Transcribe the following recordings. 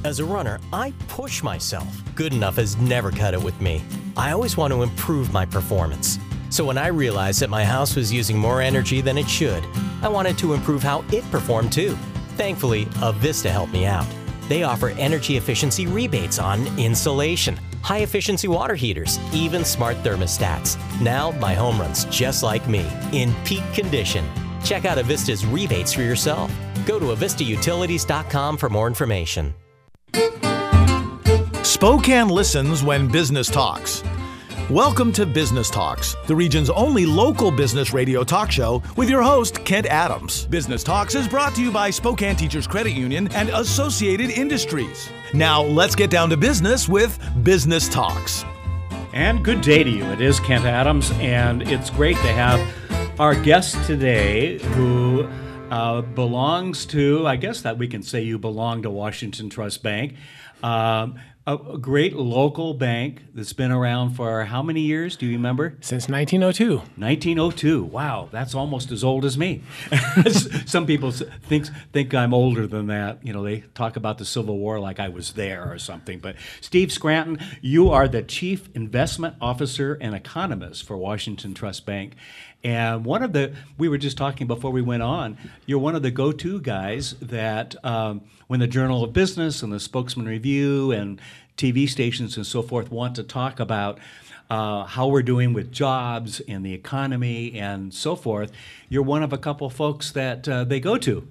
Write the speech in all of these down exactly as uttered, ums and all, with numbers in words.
As a runner, I push myself. Good enough has never cut it with me. I always want to improve my performance. So when I realized that my house was using more energy than it should, I wanted to improve how it performed too. Thankfully, Avista helped me out. They offer energy efficiency rebates on insulation, high-efficiency water heaters, even smart thermostats. Now my home runs just like me, in peak condition. Check out Avista's rebates for yourself. Go to avista utilities dot com for more information. Spokane listens when business talks. Welcome to Business Talks, the region's only local business radio talk show with your host, Kent Adams. Business Talks is brought to you by Spokane Teachers Credit Union and Associated Industries. Now, let's get down to business with Business Talks. And good day to you. It is Kent Adams, and it's great to have our guest today who uh, belongs to, I guess that we can say you belong to Washington Trust Bank. Um, A, a great local bank that's been around for how many years? Do you remember? Since nineteen oh two. nineteen oh two. Wow, that's almost as old as me. Some people think think I'm older than that. You know, they talk about the Civil War like I was there or something. But Steve Scranton, you are the Chief Investment Officer and Economist for Washington Trust Bank. And one of the, we were just talking before we went on, you're one of the go-to guys that um, when the Journal of Business and the Spokesman Review and T V stations and so forth want to talk about uh, how we're doing with jobs and the economy and so forth, you're one of a couple folks that uh, they go to.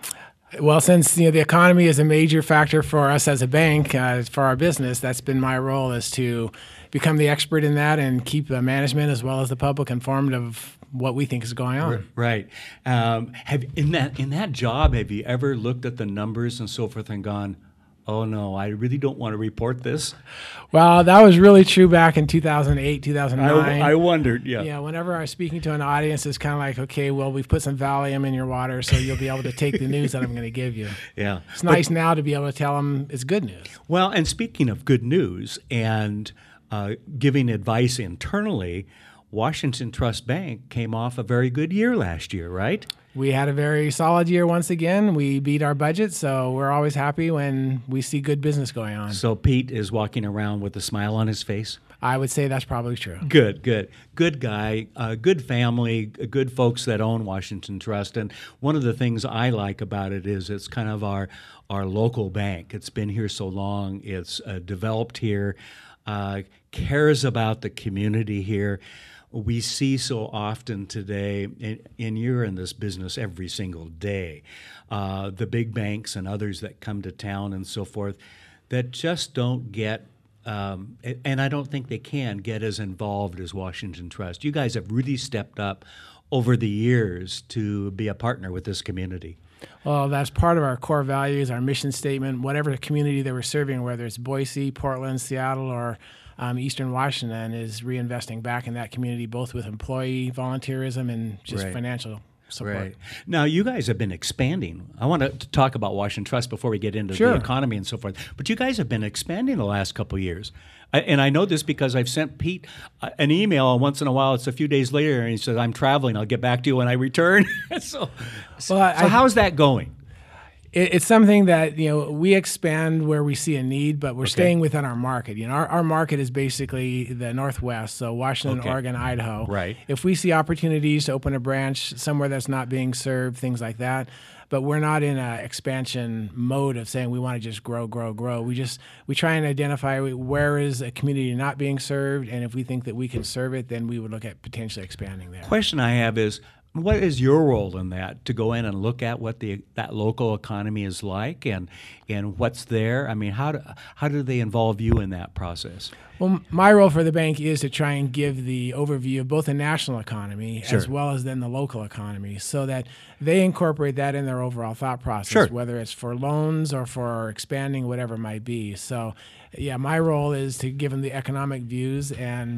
Well, since you know the economy is a major factor for us as a bank, uh, for our business, that's been my role, is to become the expert in that and keep the management as well as the public informed of what we think is going on. Right. Um, have in that in that job, have you ever looked at the numbers and so forth and gone, oh no, I really don't want to report this? Well, that was really true back in two thousand eight, two thousand nine. I, I wondered, yeah. Yeah, whenever I was speaking to an audience, it's kind of like, okay, well, we've put some Valium in your water, so you'll be able to take the news that I'm going to give you. Yeah. It's nice but, now to be able to tell them it's good news. Well, and speaking of good news and uh, giving advice internally, Washington Trust Bank came off a very good year last year, right? We had a very solid year once again. We beat our budget, so we're always happy when we see good business going on. So Pete is walking around with a smile on his face? I would say that's probably true. Good, good. Good guy, uh, good family, good folks that own Washington Trust. And one of the things I like about it is it's kind of our, our local bank. It's been here so long. It's uh, developed here, uh, cares about the community here. We see so often today, and, and you're in this business every single day, uh, the big banks and others that come to town and so forth that just don't get, um, and I don't think they can get as involved as Washington Trust. You guys have really stepped up over the years to be a partner with this community. Well, that's part of our core values, our mission statement, whatever community that we're serving, whether it's Boise, Portland, Seattle, or Um, Eastern Washington, is reinvesting back in that community, both with employee volunteerism and just right. financial support. Right. Now, you guys have been expanding. I want to talk about Washington Trust before we get into sure. the economy and so forth. But you guys have been expanding the last couple of years. I, and I know this because I've sent Pete uh, an email once in a while. It's a few days later, and he says, I'm traveling. I'll get back to you when I return. so so, well, I, so how's that going? It's something that, you know, we expand where we see a need, but we're okay. staying within our market. You know, our, our market is basically the Northwest, so Washington, okay. Oregon, Idaho. Right. If we see opportunities to open a branch somewhere that's not being served, things like that, but we're not in an expansion mode of saying we want to just grow, grow, grow. We just we try and identify where is a community not being served, and if we think that we can serve it, then we would look at potentially expanding there. Question I have is, what is your role in that, to go in and look at what the that local economy is like and and what's there? I mean, how do, how do they involve you in that process? Well, my role for the bank is to try and give the overview of both the national economy sure. as well as then the local economy, so that they incorporate that in their overall thought process, sure. whether it's for loans or for expanding, whatever it might be. So, yeah, my role is to give them the economic views and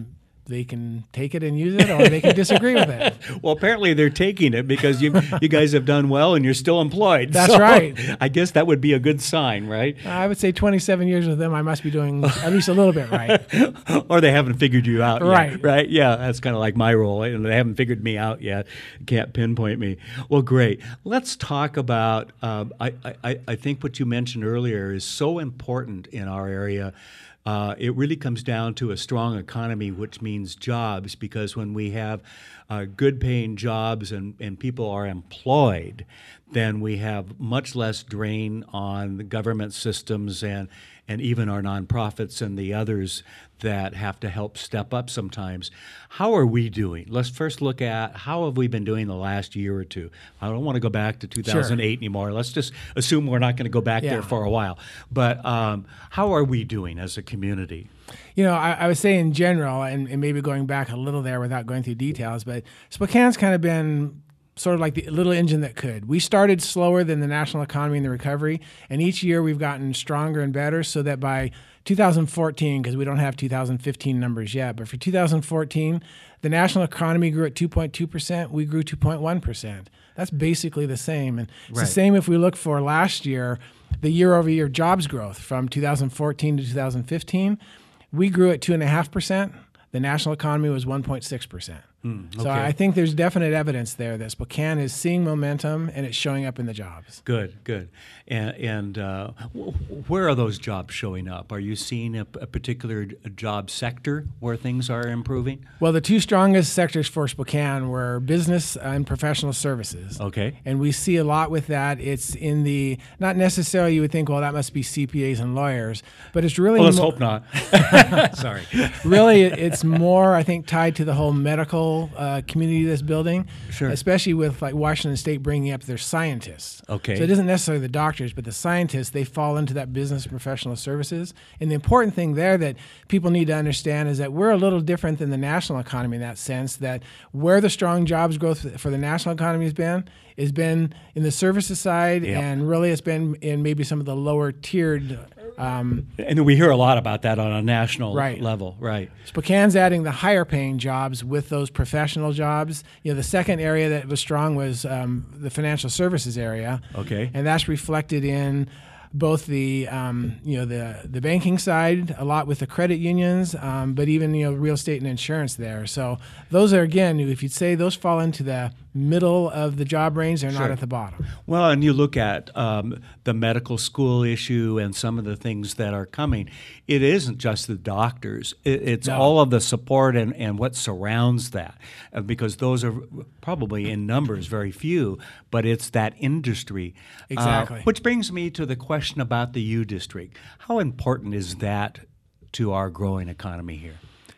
they can take it and use it, or they can disagree with it. Well, apparently they're taking it because you you guys have done well and you're still employed. That's So right. I guess that would be a good sign, right? I would say twenty-seven years with them, I must be doing at least a little bit right. Or they haven't figured you out yet, Right. right? Yeah, that's kind of like my role. And they haven't figured me out yet. Can't pinpoint me. Well, great. Let's talk about, um, I, I, I think what you mentioned earlier is so important in our area. Uh, it really comes down to a strong economy, which means jobs, because when we have uh, good paying jobs and, and people are employed, then we have much less drain on the government systems and, and even our nonprofits and the others that have to help step up sometimes. How are we doing? Let's first look at how have we been doing the last year or two. I don't want to go back to two thousand eight sure. anymore. Let's just assume we're not going to go back yeah. there for a while. But um, how are we doing as a community? You know, I, I would say in general, and, and maybe going back a little there without going through details, but Spokane's kind of been sort of like the little engine that could. We started slower than the national economy in the recovery, and each year we've gotten stronger and better so that by two thousand fourteen, because we don't have two thousand fifteen numbers yet, but for two thousand fourteen, the national economy grew at two point two percent. We grew two point one percent. That's basically the same. And it's right. the same if we look for last year, the year-over-year jobs growth from two thousand fourteen to two thousand fifteen. We grew at two point five percent. The national economy was one point six percent. Mm, okay. So I think there's definite evidence there that Spokane is seeing momentum and it's showing up in the jobs. Good, good. And, and uh, where are those jobs showing up? Are you seeing a, a particular job sector where things are improving? Well, the two strongest sectors for Spokane were business and professional services. Okay. And we see a lot with that. It's in the, not necessarily you would think, well, that must be C P As and lawyers, but it's really well, let's mo- hope not. Sorry. Really, it's more, I think, tied to the whole medical uh, community that's building, sure. especially with like Washington State bringing up their scientists. Okay. So it isn't necessarily the doctors, but the scientists, they fall into that business and professional services. And the important thing there that people need to understand is that we're a little different than the national economy in that sense, that where the strong jobs growth for the national economy has been, has been in the services side, yep. and really it's been in maybe some of the lower tiered. Um, and we hear a lot about that on a national right. level, right? Spokane's adding the higher paying jobs with those professional jobs. You know, the second area that was strong was um, the financial services area. Okay. And that's reflected in both the um, you know the the banking side, a lot with the credit unions, um, but even you know real estate and insurance there. So those are, again, if you'd say those fall into the middle of the job range, they're sure. not at the bottom. Well, and you look at um, the medical school issue and some of the things that are coming. It isn't just the doctors. It, it's no. all of the support and, and what surrounds that, uh, because those are probably in numbers very few, but it's that industry. Exactly. Uh, which brings me to the question about the U District. How important is that to our growing economy here?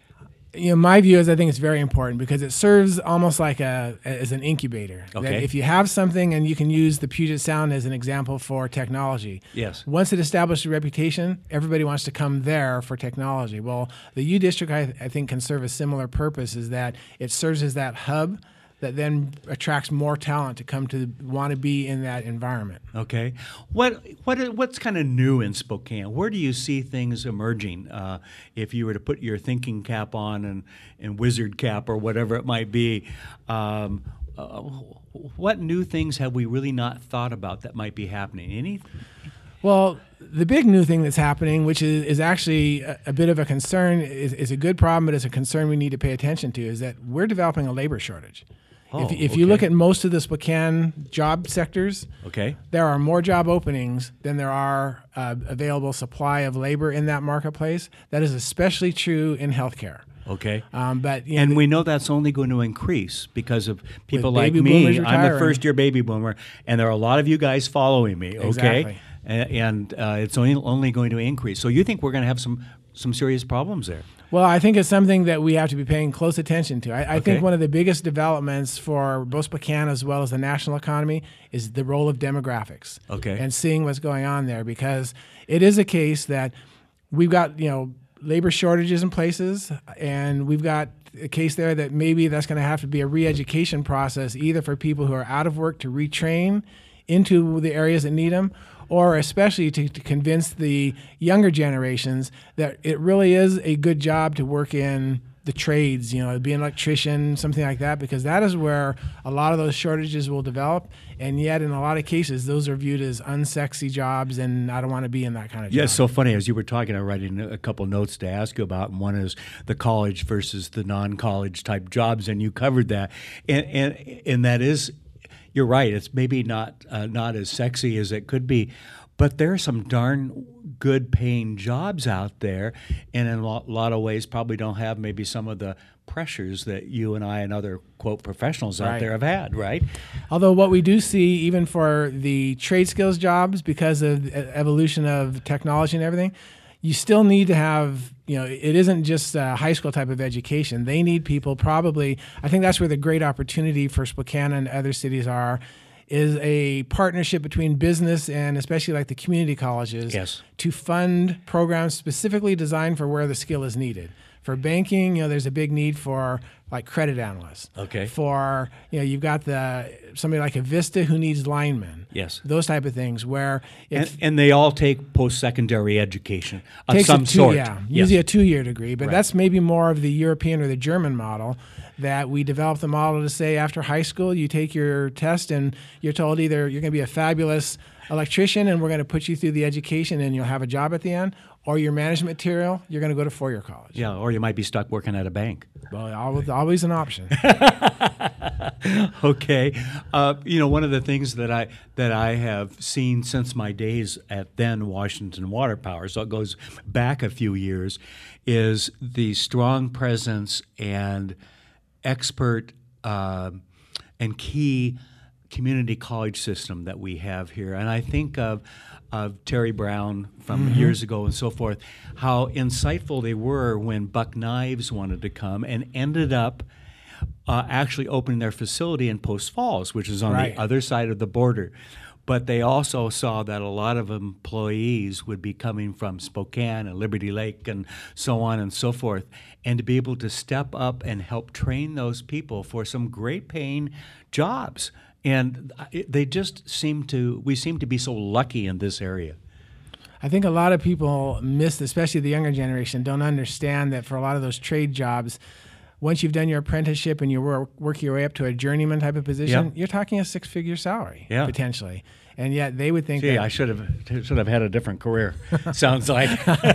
You know, my view is I think it's very important because it serves almost like a as an incubator. Okay. That if you have something, and you can use the Puget Sound as an example for technology. Yes. Once it establishes a reputation, everybody wants to come there for technology. Well, the U District, I, I think, can serve a similar purpose, is that it serves as that hub that then attracts more talent to come to want to be in that environment. Okay. What what what's kind of new in Spokane? Where do you see things emerging? Uh, if you were to put your thinking cap on and, and wizard cap or whatever it might be, um, uh, what new things have we really not thought about that might be happening? Any? Well, the big new thing that's happening, which is, is actually a, a bit of a concern, is, is a good problem, but it's a concern we need to pay attention to, is that we're developing a labor shortage. Oh, if if okay. you look at most of the Spokane job sectors, okay. there are more job openings than there are uh, available supply of labor in that marketplace. That is especially true in healthcare. Okay. Um, but you know, and we know that's only going to increase because of people like baby me. boomers I'm retiring. the first year baby boomer, and there are a lot of you guys following me. Okay. Exactly. And, and uh, it's only only going to increase. So you think we're going to have some some serious problems there? Well, I think it's something that we have to be paying close attention to. I, I Okay. think one of the biggest developments for both Spokane as well as the national economy is the role of demographics. Okay. And seeing what's going on there, because it is a case that we've got, you know, labor shortages in places, and we've got a case there that maybe that's going to have to be a re-education process, either for people who are out of work to retrain into the areas that need them, or especially to, to convince the younger generations that it really is a good job to work in the trades, you know, be an electrician, something like that, because that is where a lot of those shortages will develop. And yet, in a lot of cases, those are viewed as unsexy jobs, and I don't want to be in that kind of job. Yeah, it's so funny. As you were talking, I'm writing a couple notes to ask you about, and one is the college versus the non-college type jobs, and you covered that. And and, and that is, you're right, it's maybe not uh, not as sexy as it could be, but there are some darn good paying jobs out there, and in a lot, lot of ways probably don't have maybe some of the pressures that you and I and other, quote, professionals out Right. there have had, right? Although what we do see, even for the trade skills jobs, because of the evolution of technology and everything, you still need to have, you know, it isn't just a high school type of education. They need people probably, I think that's where the great opportunity for Spokane and other cities are, is a partnership between business and especially like the community colleges Yes. to fund programs specifically designed for where the skill is needed. For banking, you know, there's a big need for like credit analysts. Okay. For, you know, you've got the somebody like a Vista who needs linemen. Yes. Those type of things where if And, and they all take post-secondary education of takes some a two, sort. Yeah, Yes. usually a two-year degree, but Right. that's maybe more of the European or the German model, that we develop the model to say after high school you take your test and you're told either you're going to be a fabulous electrician and we're going to put you through the education and you'll have a job at the end, or your management material, you're going to go to four-year college. Yeah, or you might be stuck working at a bank. Well, always, always an option. Okay, uh, you know, one of the things that I that I have seen since my days at then Washington Water Power, so it goes back a few years, is the strong presence and expert uh, and key community college system that we have here. And I think of of Terry Brown from Mm-hmm. years ago and so forth, how insightful they were when Buck Knives wanted to come and ended up uh, actually opening their facility in Post Falls, which is on Right. the other side of the border. But they also saw that a lot of employees would be coming from Spokane and Liberty Lake and so on and so forth. And to be able to step up and help train those people for some great paying jobs. And it, they just seem to, we seem to be so lucky in this area. I think a lot of people miss, especially the younger generation, don't understand that for a lot of those trade jobs, once you've done your apprenticeship and you work, work your way up to a journeyman type of position, Yeah. you're talking a six-figure salary, Yeah. potentially. And yet they would think Gee, that... I should have should have had a different career. Sounds like,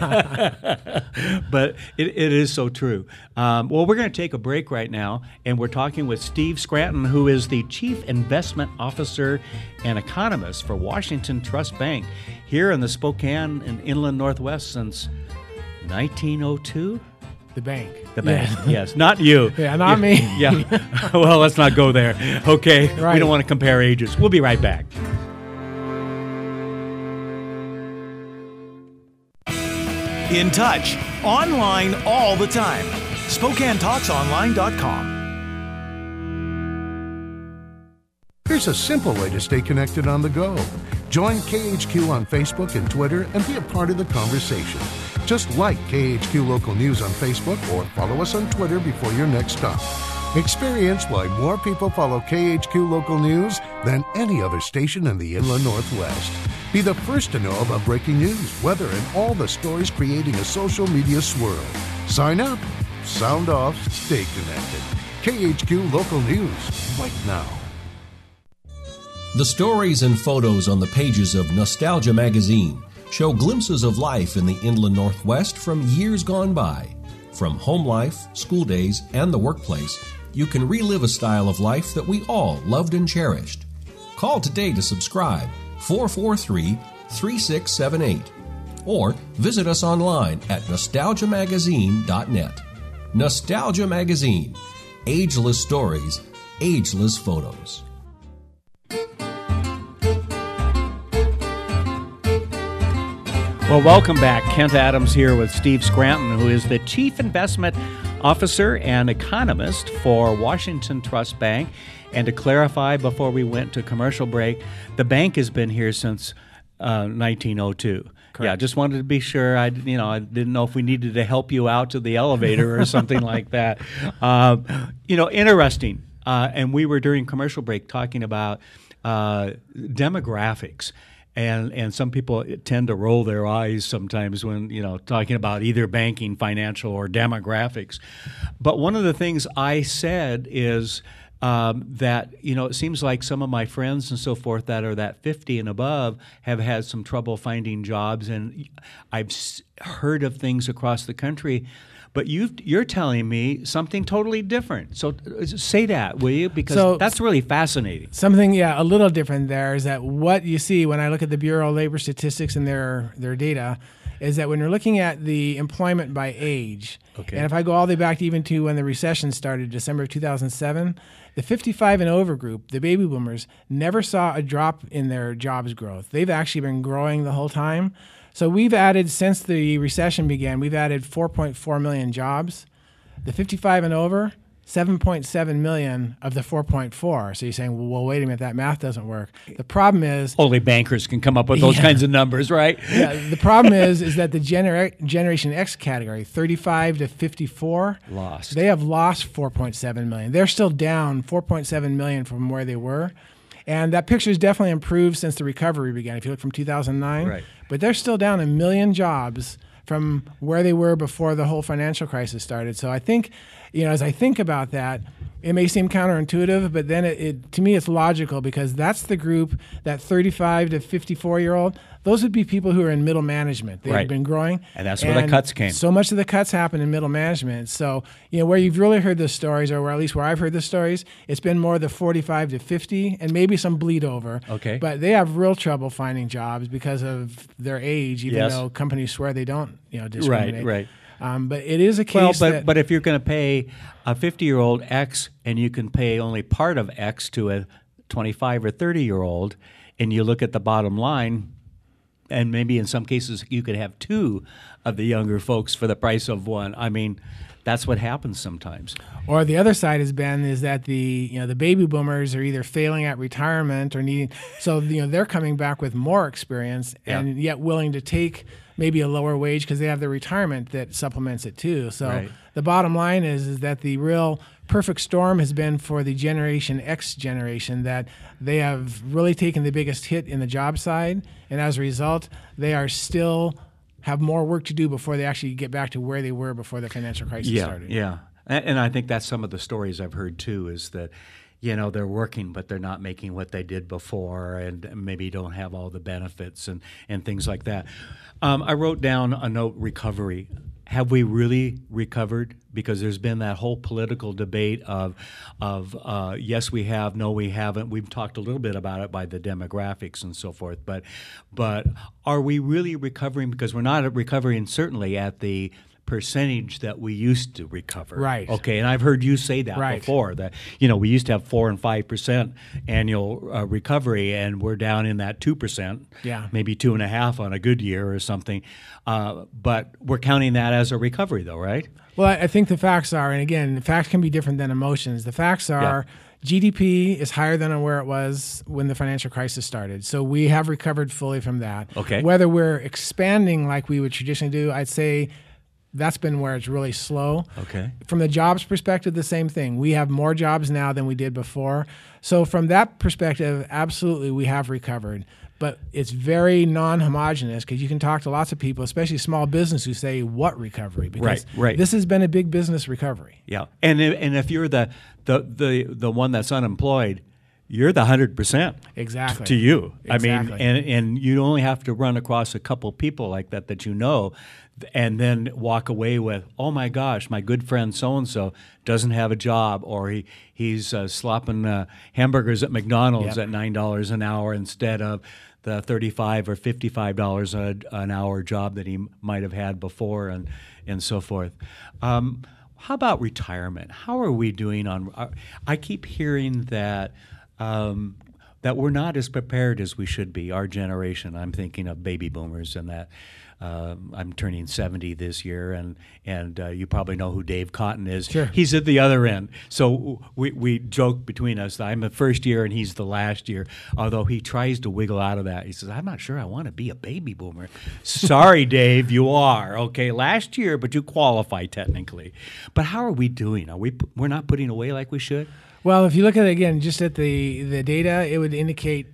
but it, it is so true. Um, well, we're going to take a break right now, and we're talking with Steve Scranton, who is the Chief Investment Officer and Economist for Washington Trust Bank here in the Spokane and Inland Northwest since nineteen oh two. The bank. The bank, Yeah. yes, not you. Yeah, not You- me. Yeah. Well, let's not go there. Okay, we Right. don't want to compare ages. We'll be right back. In touch, online all the time. Spokane Talks Online dot com. Here's a simple way to stay connected on the go. Join K H Q on Facebook and Twitter and be a part of the conversation. Just like K H Q Local News on Facebook or follow us on Twitter before your next stop. Experience why more people follow K H Q Local News than any other station in the Inland Northwest. Be the first to know about breaking news, weather, and all the stories creating a social media swirl. Sign up, sound off, stay connected. K H Q Local News, right now. The stories and photos on the pages of Nostalgia Magazine show glimpses of life in the Inland Northwest from years gone by. From home life, school days, and the workplace, you can relive a style of life that we all loved and cherished. Call today to subscribe, four four three, three six seven eight, or visit us online at nostalgia magazine dot net. Nostalgia Magazine. Ageless stories, ageless photos. Well, welcome back. Kent Adams here with Steve Scranton, who is the Chief Investment Officer and Economist for Washington Trust Bank. And to clarify before we went to commercial break, the bank has been here since uh, nineteen oh two. Correct. Yeah, just wanted to be sure. I, you know, I didn't know if we needed to help you out to the elevator or something like that. Um, you know, interesting. Uh, and we were during commercial break talking about uh, demographics. And and some people tend to roll their eyes sometimes when, you know, talking about either banking, financial, or demographics. But one of the things I said is um, that, you know, it seems like some of my friends and so forth that are that fifty and above have had some trouble finding jobs. And I've s- heard of things across the country. But you've, you're telling me something totally different. So uh, say that, will you? Because So- that's really fascinating. Something, yeah, a little different there is that what you see when I look at the Bureau of Labor Statistics and their their data is that when you're looking at the employment by age, Okay. and if I go all the way back to even to when the recession started, December of two thousand seven, the fifty-five and over group, the baby boomers, never saw a drop in their jobs growth. They've actually been growing the whole time. So we've added, since the recession began, we've added four point four million jobs. The fifty-five and over, seven point seven million of the four point four. So you're saying, well, well, wait a minute, that math doesn't work. The problem is, Only bankers can come up with those Yeah. kinds of numbers, right? yeah, the problem is, is that the genera- Generation X category, thirty-five to fifty-four, Lost. they have lost four point seven million. They're still down four point seven million from where they were. And that picture's definitely improved since the recovery began. If you look from two thousand nine, Right. But they're still down a million jobs from where they were before the whole financial crisis started. So I think, you know, as I think about that, it may seem counterintuitive, but then it, it to me it's logical, because that's the group, that thirty-five to fifty-four year old. Those would be people who are in middle management. They've Right. been growing, And that's where the cuts came. So much of the cuts happen in middle management. So, you know, where you've really heard the stories, or where at least where I've heard the stories, it's been more the forty-five to fifty, and maybe some bleed over. Okay. But they have real trouble finding jobs because of their age, even Yes. though companies swear they don't, you know, discriminate. right. Um, but it is a case Well, but that but if you're going to pay a fifty-year-old X and you can pay only part of X to a twenty-five or thirty-year-old, and you look at the bottom line, and maybe in some cases you could have two of the younger folks for the price of one. I mean, that's what happens sometimes. Or the other side has been is that the you know the baby boomers are either failing at retirement or needing, so you know they're coming back with more experience and yet willing to take maybe a lower wage because they have their retirement that supplements it too. So Right. the bottom line is is that the real perfect storm has been for the Generation X generation, that they have really taken the biggest hit in the job side, and as a result, they are still have more work to do before they actually get back to where they were before the financial crisis Yeah, started. yeah. And, and I think that's some of the stories I've heard too, is that, you know, they're working, but they're not making what they did before, and maybe don't have all the benefits and, and things like that. Um, I wrote down a note, recovery. Have we really recovered? Because there's been that whole political debate of, of uh, yes, we have, no, we haven't. We've talked a little bit about it by the demographics and so forth. But, but are we really recovering? Because we're not recovering certainly at the percentage that we used to recover. Right. Okay, and I've heard you say that Right. before, that, you know, we used to have four and five percent annual uh, recovery, and we're down in that two percent, Yeah. maybe two and a half on a good year or something. Uh, but we're counting that as a recovery, though, right? Well, I I think the facts are, and again, the facts can be different than emotions. The facts are G D P is higher than where it was when the financial crisis started. So we have recovered fully from that. Okay. Whether we're expanding like we would traditionally do, I'd say that's been where it's really slow. Okay. From the jobs perspective, the same thing. We have more jobs now than we did before. So from that perspective, absolutely, we have recovered. But it's very non-homogeneous, because you can talk to lots of people, especially small business, who say, what recovery? Because Right, right. this has been a big business recovery. Yeah, and if, and if you're the, the the the one that's unemployed, you're the hundred percent. Exactly. To you, I mean, Exactly. and and you only have to run across a couple people like that that you know, and then walk away with, oh my gosh, my good friend so and so doesn't have a job, or he he's uh, slopping uh, hamburgers at McDonald's Yep. at nine dollars an hour instead of the thirty-five or fifty-five dollars a, an hour job that he might have had before, and and so forth. Um, how about retirement? How are we doing on? Uh, I keep hearing that. Um, that we're not as prepared as we should be, our generation. I'm thinking of baby boomers, and that uh, I'm turning seventy this year, and and uh, you probably know who Dave Cotton is. Sure. He's at the other end. So we, we joke between us that I'm the first year and he's the last year, although he tries to wiggle out of that. He says, I'm not sure I want to be a baby boomer. Sorry, Dave, you are. Okay, last year, but you qualify technically. But how are we doing? Are we, we're not putting away like we should? Well, if you look at it again, just at the, the data, it would indicate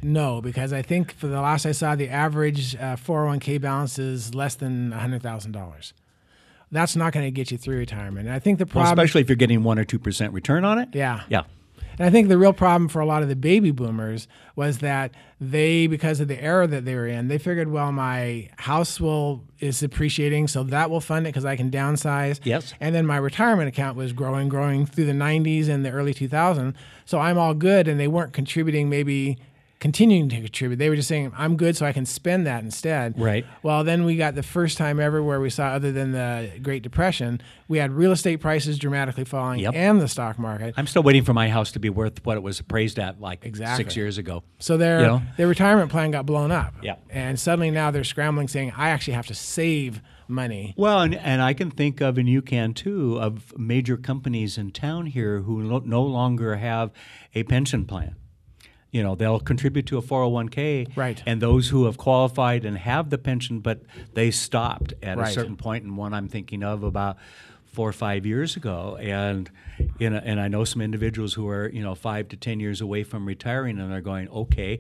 no, because I think for the last I saw, the average uh, four oh one k balance is less than one hundred thousand dollars. That's not going to get you through retirement. And I think the Well, problem, especially if you're getting one or two percent return on it. yeah, Yeah. And I think the real problem for a lot of the baby boomers was that they, because of the era that they were in, they figured, well, my house will is appreciating, so that will fund it because I can downsize. Yes. And then my retirement account was growing, growing through the nineties and the early two thousands. So I'm all good, and they weren't contributing maybe continuing to contribute. They were just saying, I'm good so I can spend that instead. Right. Well, then we got the first time ever where we saw, other than the Great Depression, we had real estate prices dramatically falling Yep. and the stock market. I'm still waiting for my house to be worth what it was appraised at like Exactly. six years ago. So their You know? their retirement plan got blown up. Yeah. And suddenly now they're scrambling saying, I actually have to save money. Well, and, and I can think of, and you can too, of major companies in town here who no, no longer have a pension plan. You know, they'll contribute to a four oh one k, Right. and those who have qualified and have the pension, but they stopped at a Right. certain point, and one I'm thinking of about four or five years ago, and you know, and I know some individuals who are, you know, five to ten years away from retiring, and they're going, okay,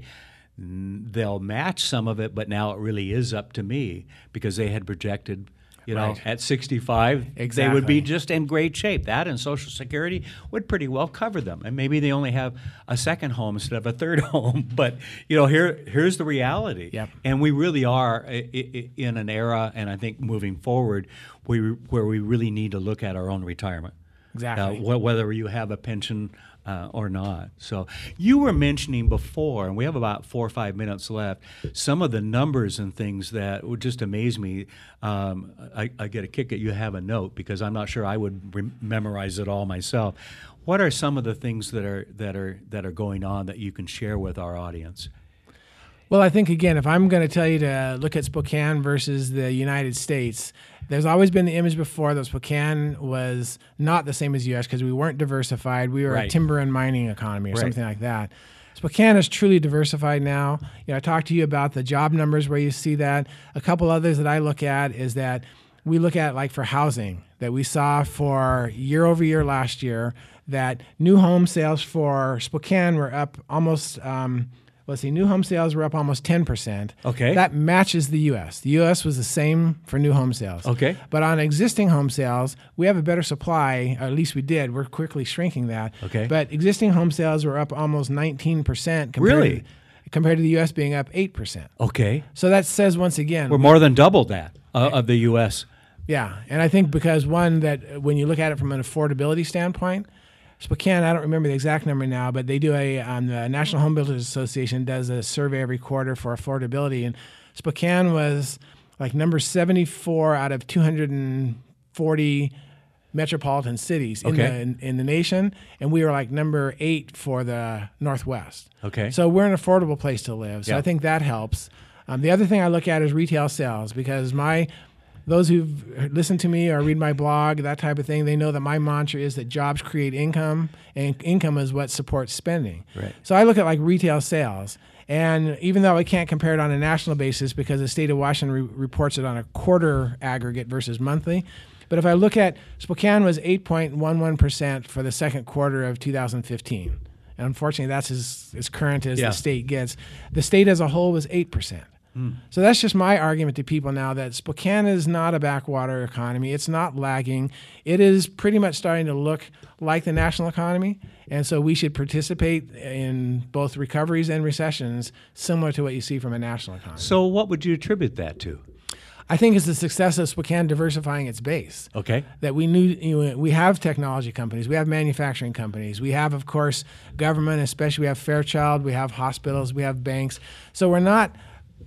n- they'll match some of it, but now it really is up to me because they had projected. You know, Right. at sixty-five, they would Exactly. be just in great shape. That and Social Security would pretty well cover them. And maybe they only have a second home instead of a third home. But, you know, here here's the reality. Yep. And we really are i- i- in an era, and I think moving forward, we, where we really need to look at our own retirement. Exactly. Uh, wh- whether you have a pension uh, or not. So you were mentioning before, and we have about four or five minutes left, some of the numbers and things that would just amaze me. Um, I, I get a kick at you have a note because I'm not sure I would re- memorize it all myself. What are some of the things that are that are that are going on that you can share with our audience? Well, I think, again, if I'm going to tell you to look at Spokane versus the United States, there's always been the image before that Spokane was not the same as U S because we weren't diversified. We were Right. a timber and mining economy or Right. something like that. Spokane is truly diversified now. You know, I talked to you about the job numbers where you see that. A couple others that I look at is that we look at, like, for housing, that we saw for year over year last year that new home sales for Spokane were up almost um, – let's see, new home sales were up almost ten percent. Okay. That matches the U S. The U S was the same for new home sales. Okay. But on existing home sales, we have a better supply, or at least we did. We're quickly shrinking that. Okay. But existing home sales were up almost nineteen percent compared Really? to, compared to the U S being up eight percent. Okay. So that says, once again, We're more than double that uh, of the U S. yeah. And I think because, one, that when you look at it from an affordability standpoint, Spokane, I don't remember the exact number now, but they do a, um, the National Home Builders Association does a survey every quarter for affordability. And Spokane was like number seventy-four out of two hundred forty metropolitan cities in, Okay. the, in, in the nation. And we were like number eight for the Northwest. Okay. So we're an affordable place to live. So Yeah. I think that helps. Um, the other thing I look at is retail sales, because my those who've listened to me or read my blog, that type of thing, they know that my mantra is that jobs create income, and income is what supports spending. Right. So I look at like retail sales, and even though I can't compare it on a national basis because the state of Washington re- reports it on a quarter aggregate versus monthly, but if I look at Spokane was eight point one one percent for the second quarter of two thousand fifteen. And unfortunately, that's as, as current as Yeah. the state gets. The state as a whole was eight percent. So that's just my argument to people now, that Spokane is not a backwater economy. It's not lagging. It is pretty much starting to look like the national economy. And so we should participate in both recoveries and recessions similar to what you see from a national economy. So what would you attribute that to? I think it's the success of Spokane diversifying its base. Okay. That we knew, you know, we have technology companies, we have manufacturing companies, we have, of course, government, especially we have Fairchild, we have hospitals, we have banks. So we're not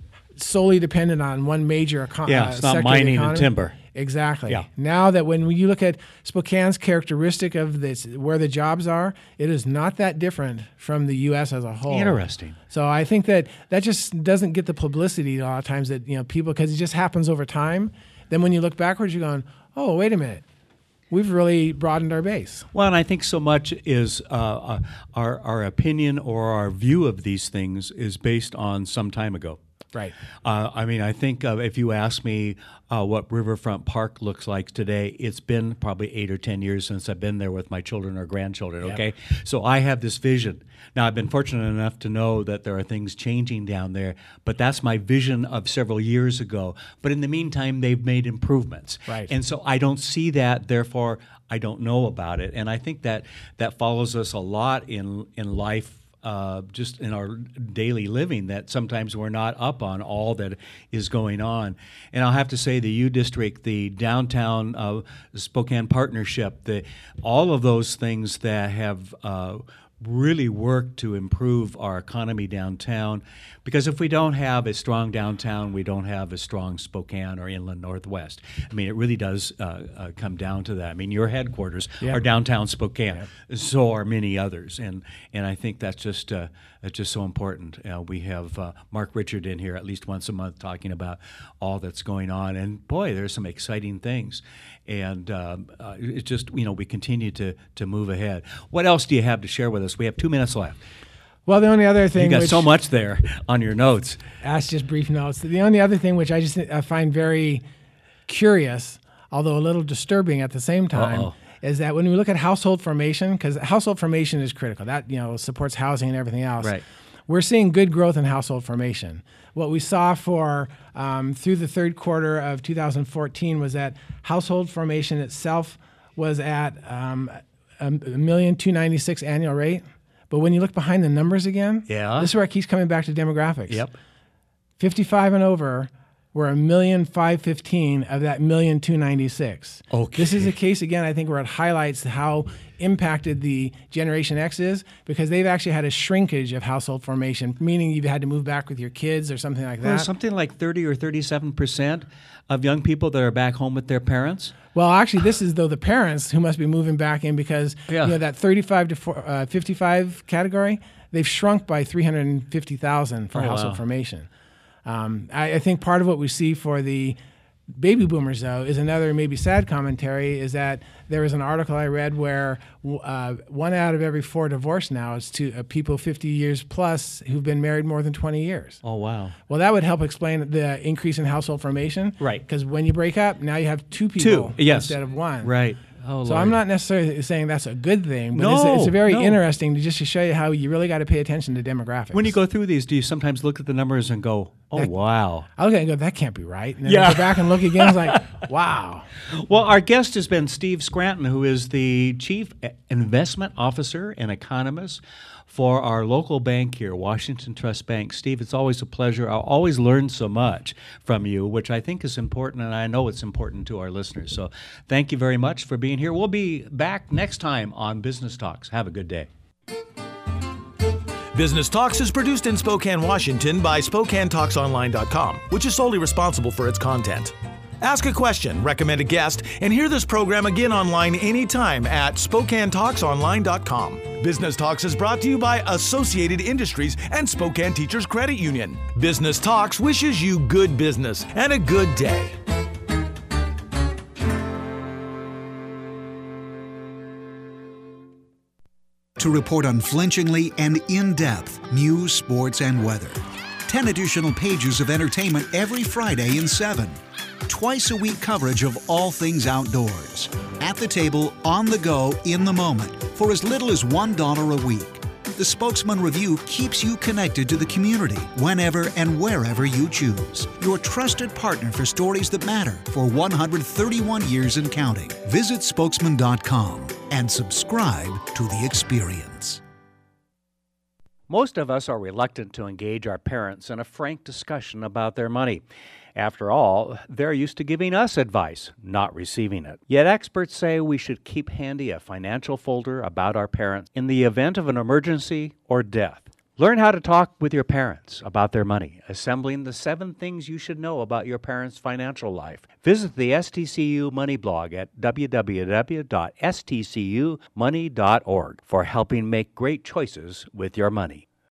solely dependent on one major econ- Yeah, uh, it's not sector of the mining and economy. timber. Exactly. Yeah. Now that when you look at Spokane's characteristic of this, where the jobs are, it is not that different from the U S as a whole. Interesting. So I think that that just doesn't get the publicity a lot of times that, you know, people, because it just happens over time. Then when you look backwards, you're going, oh, wait a minute. We've really broadened our base. Well, and I think so much is uh, uh, our our opinion or our view of these things is based on some time ago. Right. Uh, I mean, I think uh, if you ask me uh, what Riverfront Park looks like today, it's been probably eight or ten years since I've been there with my children or grandchildren, Yep. okay? So I have this vision. Now, I've been fortunate enough to know that there are things changing down there, but that's my vision of several years ago. But in the meantime, they've made improvements. Right. And so I don't see that, therefore I don't know about it. And I think that that follows us a lot in in life, uh, just in our daily living, that sometimes we're not up on all that is going on. And I'll have to say the U District, the downtown uh, Spokane partnership, the all of those things that have uh, really worked to improve our economy downtown, because if we don't have a strong downtown, we don't have a strong Spokane or Inland Northwest. I mean, it really does uh, uh, come down to that. I mean, your headquarters Yeah. are downtown Spokane, Yeah. so are many others, and and I think that's just uh, that's just so important. Uh, we have uh, Mark Richard in here at least once a month talking about all that's going on, and boy, there's some exciting things, and um, uh, it's just, you know, we continue to to move ahead. What else do you have to share with us? We have two minutes left. Well, the only other thing You got which, so much there on your notes. That's just brief notes. The only other thing which I just uh, find very curious, although a little disturbing at the same time, Uh-oh. is that when we look at household formation, because household formation is critical, that, you know, supports housing and everything else. Right. We're seeing good growth in household formation. What we saw for um, through the third quarter of two thousand fourteen was that household formation itself was at um, a million two ninety six annual rate. But when you look behind the numbers again, Yeah. this is where it keeps coming back to demographics. Yep. fifty-five and over were a million five fifteen of that million two ninety six. Okay. This is a case again, I think, where it highlights how impacted the Generation X is, because they've actually had a shrinkage of household formation, meaning you've had to move back with your kids or something like that. There's something like thirty or thirty-seven percent of young people that are back home with their parents. Well, actually, this is though the parents who must be moving back in, because Yeah. you know that thirty-five to four, uh, fifty-five category, they've shrunk by three hundred fifty thousand for Oh, household wow. formation. Um, I, I think part of what we see for the baby boomers, though, is another maybe sad commentary, is that there was an article I read where uh, one out of every four divorced now is to uh, people fifty years plus who've been married more than twenty years. Oh, wow. Well, that would help explain the increase in household formation. Right. Because when you break up, now you have two people Two, yes. instead of one. Right. Oh, So Lord. I'm not necessarily saying that's a good thing, but No, it's, it's very no. interesting to just to show you how you really got to pay attention to demographics. When you go through these, do you sometimes look at the numbers and go, oh, That- wow? I look at it and go, that can't be right. And then Yeah. I go back and look again. It's like, wow. Well, our guest has been Steve Scranton, who is the Chief Investment Officer and Economist for our local bank here, Washington Trust Bank. Steve, it's always a pleasure. I always learn so much from you, which I think is important, and I know it's important to our listeners. So thank you very much for being here. We'll be back next time on Business Talks. Have a good day. Business Talks is produced in Spokane, Washington by Spokane Talks Online dot com, which is solely responsible for its content. Ask a question, recommend a guest, and hear this program again online anytime at Spokane Talks Online dot com. Business Talks is brought to you by Associated Industries and Spokane Teachers Credit Union. Business Talks wishes you good business and a good day. To report unflinchingly and in-depth news, sports, and weather. ten additional pages of entertainment every Friday in seven. Twice a week coverage of all things outdoors. At the table, on the go, in the moment, for as little as one dollar a week. The Spokesman Review keeps you connected to the community whenever and wherever you choose. Your trusted partner for stories that matter for one hundred thirty-one years and counting. Visit spokesman dot com and subscribe to the experience. Most of us are reluctant to engage our parents in a frank discussion about their money. After all, they're used to giving us advice, not receiving it. Yet experts say we should keep handy a financial folder about our parents in the event of an emergency or death. Learn how to talk with your parents about their money, assembling the seven things you should know about your parents' financial life. Visit the S T C U Money blog at w w w dot s t c u money dot org for helping make great choices with your money.